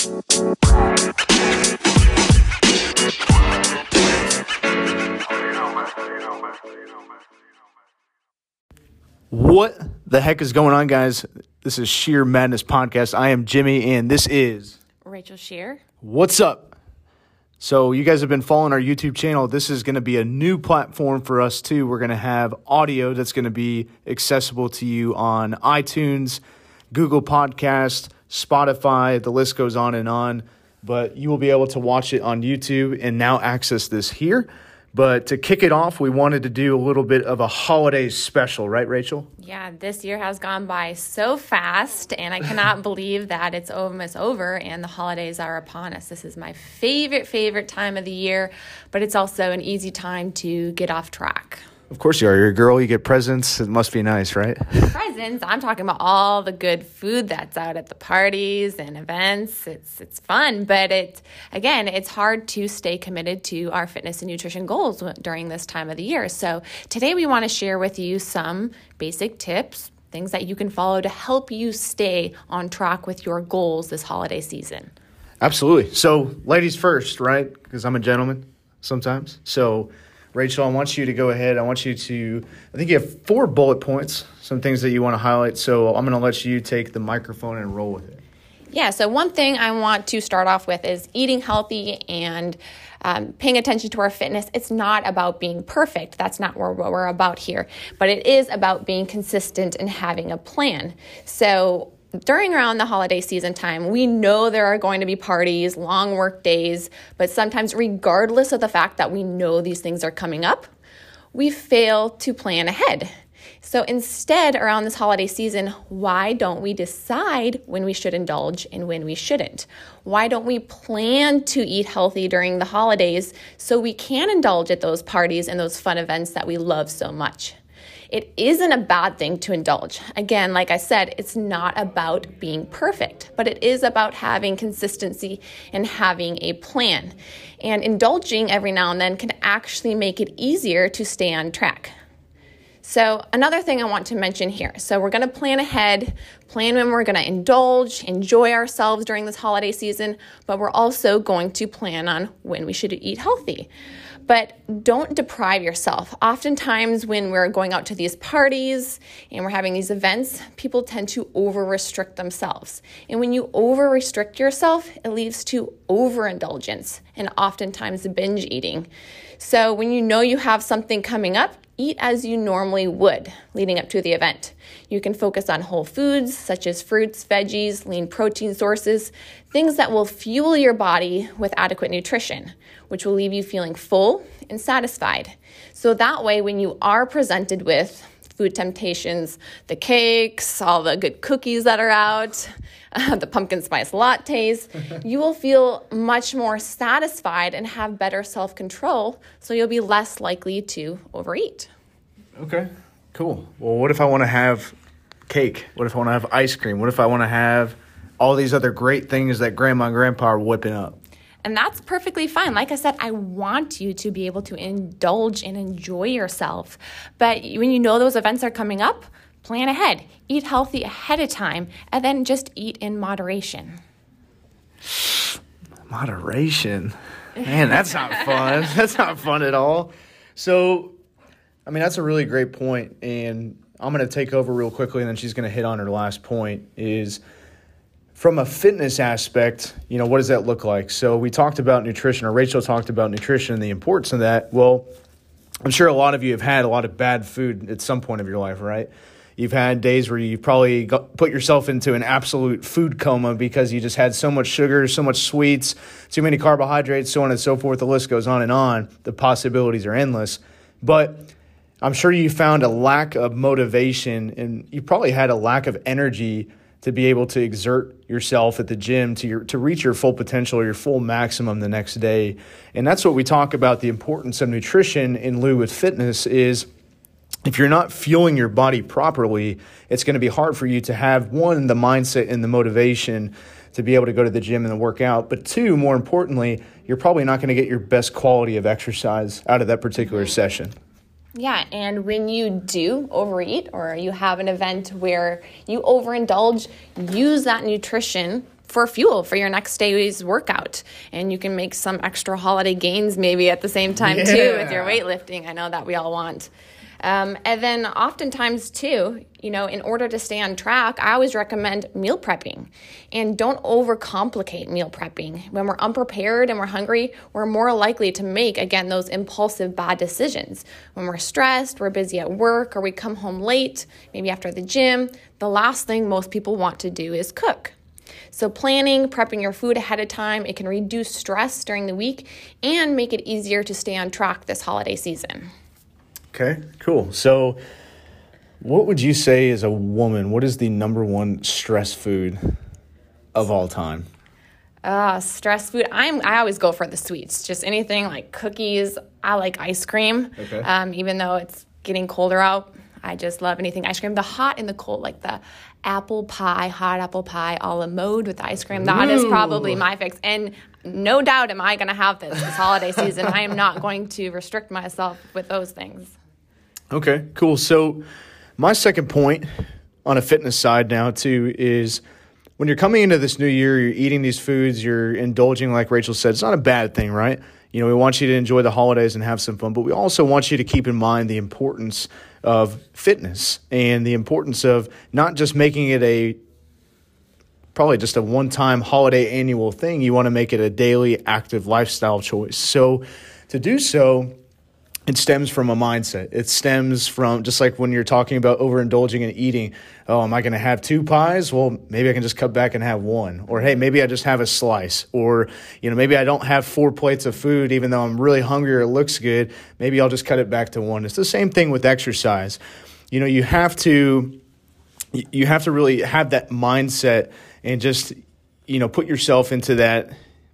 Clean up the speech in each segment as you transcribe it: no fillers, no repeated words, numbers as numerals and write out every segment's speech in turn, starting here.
What the heck is going on, guys? This is Sheer Madness Podcast. I am Jimmy, and this is Rachel Sheer. What's up? So you guys have been following our YouTube channel. This is going to be a new platform for us, too. We're going to have audio that's going to be accessible to you on iTunes, Google Podcast, Spotify. The list goes on and on. But you will be able to watch it on YouTube and now access this here. But to kick it off, we wanted to do a little bit of a holiday special, right, Rachel? Yeah, this year has gone by so fast, and I cannot believe that it's almost over and the holidays are upon us. This is my favorite time of the year, but it's also an easy time to get off track. Of course you are. You're a girl. You get presents. It must be nice, right? Presents? I'm talking about all the good food that's out at the parties and events. It's fun, but it's hard to stay committed to our fitness and nutrition goals during this time of the year. So today we want to share with you some basic tips, things that you can follow to help you stay on track with your goals this holiday season. Absolutely. So ladies first, right? Because I'm a gentleman sometimes. So Rachel, I want you to go ahead. I think you have 4 bullet points, some things that you want to highlight. So I'm going to let you take the microphone and roll with it. Yeah, so one thing I want to start off with is eating healthy and paying attention to our fitness. It's not about being perfect. That's not what we're about here. But it is about being consistent and having a plan. So around the holiday season time, we know there are going to be parties, long work days, but sometimes regardless of the fact that we know these things are coming up, we fail to plan ahead. So instead, around this holiday season, why don't we decide when we should indulge and when we shouldn't? Why don't we plan to eat healthy during the holidays so we can indulge at those parties and those fun events that we love so much? It isn't a bad thing to indulge. Again, like I said, it's not about being perfect, but it is about having consistency and having a plan. And indulging every now and then can actually make it easier to stay on track. So another thing I want to mention here. So we're going to plan ahead, plan when we're going to indulge, enjoy ourselves during this holiday season, but we're also going to plan on when we should eat healthy. But don't deprive yourself. Oftentimes when we're going out to these parties and we're having these events, people tend to over-restrict themselves. And when you over-restrict yourself, it leads to overindulgence and oftentimes binge eating. So when you know you have something coming up, eat as you normally would leading up to the event. You can focus on whole foods such as fruits, veggies, lean protein sources, things that will fuel your body with adequate nutrition, which will leave you feeling full and satisfied. So that way, when you are presented with food temptations, the cakes, all the good cookies that are out, the pumpkin spice lattes, you will feel much more satisfied and have better self-control, so you'll be less likely to overeat. Okay, cool. Well, what if I want to have cake? What if I want to have ice cream? What if I want to have all these other great things that grandma and grandpa are whipping up? And that's perfectly fine. Like I said, I want you to be able to indulge and enjoy yourself. But when you know those events are coming up, plan ahead. Eat healthy ahead of time, and then just eat in moderation. Moderation? Man, that's not fun. That's not fun at all. So, that's a really great point. And I'm going to take over real quickly, and then she's going to hit on her last point is, from a fitness aspect, what does that look like? So we talked about nutrition, or Rachel talked about nutrition and the importance of that. Well, I'm sure a lot of you have had a lot of bad food at some point of your life, right? You've had days where you probably put yourself into an absolute food coma because you just had so much sugar, so much sweets, too many carbohydrates, so on and so forth. The list goes on and on. The possibilities are endless. But I'm sure you found a lack of motivation, and you probably had a lack of energy to be able to exert yourself at the gym to reach your full potential or your full maximum the next day. And that's what we talk about, the importance of nutrition in lieu with fitness is if you're not fueling your body properly, it's going to be hard for you to have, one, the mindset and the motivation to be able to go to the gym and work out. But two, more importantly, you're probably not going to get your best quality of exercise out of that particular session. Yeah, and when you do overeat or you have an event where you overindulge, use that nutrition for fuel for your next day's workout. And you can make some extra holiday gains maybe at the same time too with your weightlifting. I know that we all want. And then oftentimes too, in order to stay on track, I always recommend meal prepping. And don't overcomplicate meal prepping. When we're unprepared and we're hungry, we're more likely to make, again, those impulsive bad decisions. When we're stressed, we're busy at work, or we come home late, maybe after the gym, the last thing most people want to do is cook. So prepping your food ahead of time, it can reduce stress during the week and make it easier to stay on track this holiday season. Okay, cool. So what would you say as a woman, what is the number one stress food of all time? Stress food. I always go for the sweets, just anything like cookies. I like ice cream. Okay. Even though it's getting colder out, I just love anything ice cream. The hot and the cold, like the hot apple pie a la mode with ice cream. That is probably my fix. And no doubt am I going to have this holiday season. I am not going to restrict myself with those things. Okay, cool. So my second point on a fitness side now too is when you're coming into this new year, you're eating these foods, you're indulging, like Rachel said, it's not a bad thing, right? We want you to enjoy the holidays and have some fun, but we also want you to keep in mind the importance of fitness and the importance of not just making it probably just a one-time holiday annual thing. You want to make it a daily active lifestyle choice. So to do so, it stems from a mindset. It stems from just like when you're talking about overindulging and eating. Oh, am I going to have 2 pies? Well, maybe I can just cut back and have 1. Or, hey, maybe I just have a slice. Or, maybe I don't have 4 plates of food even though I'm really hungry or it looks good. Maybe I'll just cut it back to 1. It's the same thing with exercise. You have to really have that mindset and just, put yourself into that,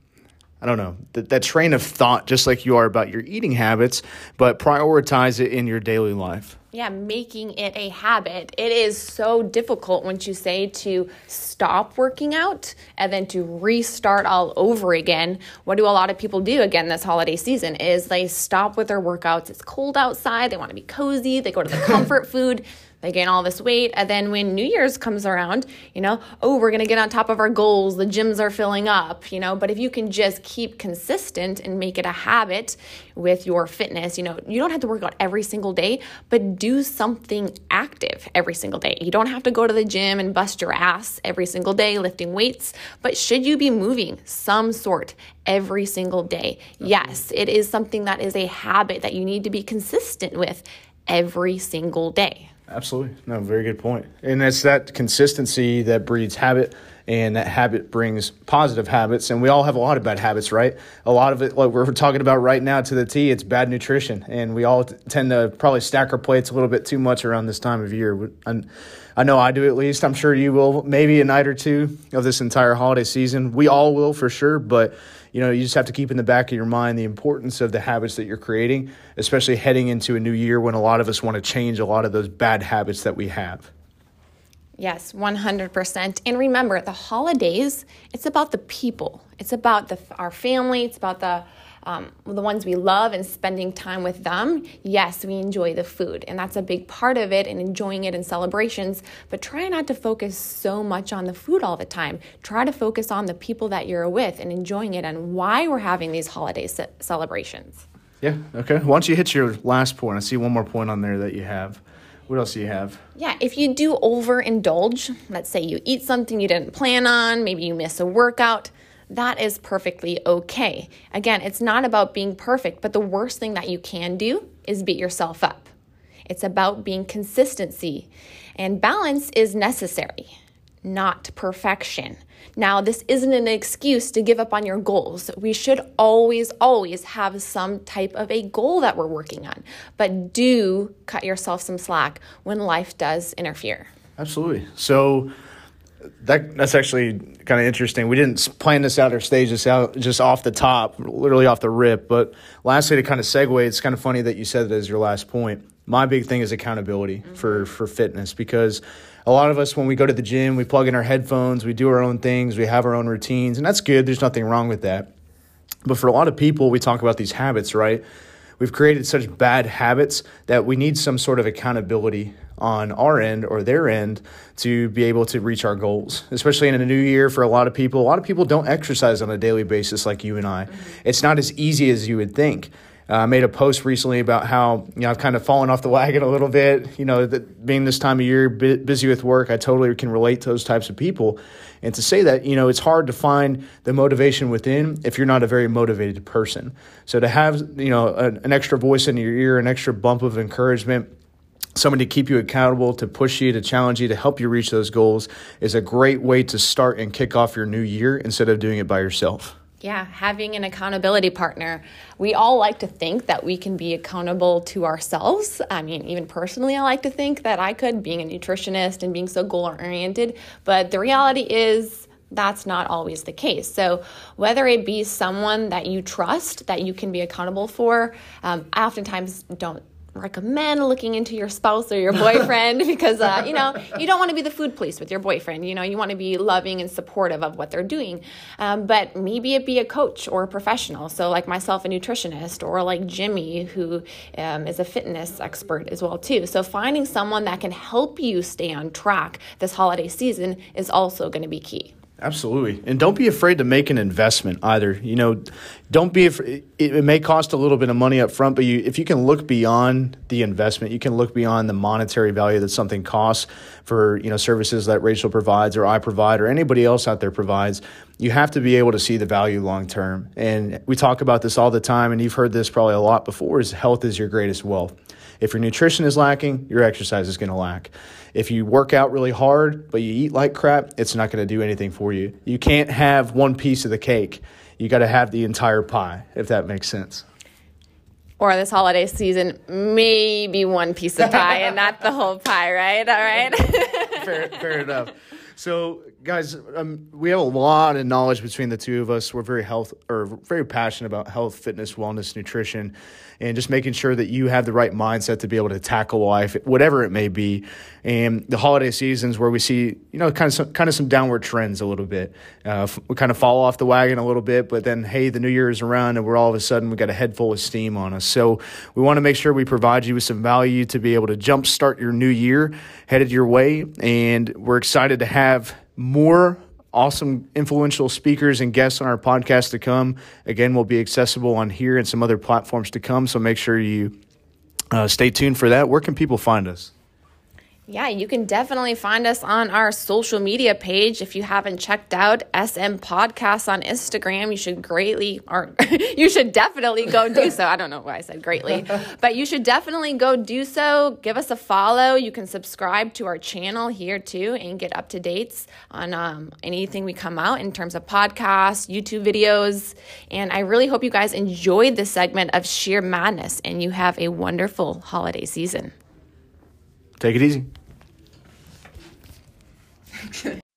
I don't know, that train of thought, just like you are about your eating habits, but prioritize it in your daily life. Yeah, making it a habit. It is so difficult once you say to stop working out and then to restart all over again. What do a lot of people do again this holiday season is they stop with their workouts. It's cold outside. They want to be cozy. They go to the comfort food. They gain all this weight. And then when New Year's comes around, we're going to get on top of our goals. The gyms are filling up, but if you can just keep consistent and make it a habit with your fitness, you don't have to work out every single day, but do something active every single day. You don't have to go to the gym and bust your ass every single day lifting weights, but should you be moving some sort every single day? Yes, it is something that is a habit that you need to be consistent with every single day. Absolutely. No, very good point. And it's that consistency that breeds habit, and that habit brings positive habits. And we all have a lot of bad habits, right? A lot of it, like we're talking about right now to the T, it's bad nutrition. And we all tend to probably stack our plates a little bit too much around this time of year. I know I do at least. I'm sure you will, maybe a night or two of this entire holiday season. We all will for sure, but you just have to keep in the back of your mind the importance of the habits that you're creating, especially heading into a new year when a lot of us want to change a lot of those bad habits that we have. Yes, 100%. And remember, the holidays, it's about the people. It's about our family. It's about the ones we love and spending time with them. Yes, we enjoy the food, and that's a big part of it, and enjoying it in celebrations, but try not to focus so much on the food all the time. Try to focus on the people that you're with and enjoying it and why we're having these holiday celebrations. Yeah, okay. Why don't you hit your last point? I see one more point on there that you have. What else do you have? Yeah, if you do overindulge, let's say you eat something you didn't plan on, maybe you miss a workout, that is perfectly okay. Again, it's not about being perfect, but the worst thing that you can do is beat yourself up. It's about being consistency, and balance is necessary, not perfection. Now, this isn't an excuse to give up on your goals. We should always have some type of a goal that we're working on, but do cut yourself some slack when life does interfere. Absolutely. So that's actually kind of interesting. We didn't plan this out or stage this out just off the top, literally off the rip. But lastly, to kind of segue, it's kind of funny that you said that as your last point. My big thing is accountability for fitness, because a lot of us, when we go to the gym, we plug in our headphones, we do our own things, we have our own routines, and that's good. There's nothing wrong with that. But for a lot of people, we talk about these habits, right? We've created such bad habits that we need some sort of accountability on our end or their end to be able to reach our goals, especially in a new year for a lot of people. A lot of people don't exercise on a daily basis like you and I. It's not as easy as you would think. I made a post recently about how, I've kind of fallen off the wagon a little bit, being this time of year, busy with work. I totally can relate to those types of people. And to say that, it's hard to find the motivation within if you're not a very motivated person. So to have, an extra voice in your ear, an extra bump of encouragement, someone to keep you accountable, to push you, to challenge you, to help you reach those goals is a great way to start and kick off your new year instead of doing it by yourself. Yeah, having an accountability partner. We all like to think that we can be accountable to ourselves. I mean, even personally, I like to think that I could, being a nutritionist and being so goal-oriented. But the reality is that's not always the case. So whether it be someone that you trust, that you can be accountable for, I oftentimes don't recommend looking into your spouse or your boyfriend because, you don't want to be the food police with your boyfriend. You want to be loving and supportive of what they're doing. But maybe it be a coach or a professional. So like myself, a nutritionist, or like Jimmy, who is a fitness expert as well too. So finding someone that can help you stay on track this holiday season is also going to be key. Absolutely. And don't be afraid to make an investment either. Don't be afraid. It may cost a little bit of money up front, but if you can look beyond the investment, you can look beyond the monetary value that something costs for, services that Rachel provides or I provide or anybody else out there provides. You have to be able to see the value long term. And we talk about this all the time, and you've heard this probably a lot before, is health is your greatest wealth. If your nutrition is lacking, your exercise is going to lack. If you work out really hard, but you eat like crap, it's not going to do anything for you. You can't have one piece of the cake. You got to have the entire pie, if that makes sense. Or this holiday season, maybe one piece of pie and not the whole pie, right? All right. Fair enough. So, guys, we have a lot of knowledge between the two of us. We're very passionate about health, fitness, wellness, nutrition, and just making sure that you have the right mindset to be able to tackle life, whatever it may be. And the holiday seasons where we see, kind of some downward trends a little bit. We kind of fall off the wagon a little bit, but then, hey, the new year is around and we're all of a sudden we got a head full of steam on us. So we want to make sure we provide you with some value to be able to jumpstart your new year headed your way. And we're excited to have more awesome, influential speakers and guests on our podcast to come. Again, we'll be accessible on here and some other platforms to come, so make sure you stay tuned for that. Where can people find us? Yeah, you can definitely find us on our social media page. If you haven't checked out SM Podcasts on Instagram, you should definitely go do so. I don't know why I said greatly, but you should definitely go do so. Give us a follow. You can subscribe to our channel here too and get up to dates on anything we come out in terms of podcasts, YouTube videos. And I really hope you guys enjoyed this segment of Sheer Madness and you have a wonderful holiday season. Take it easy.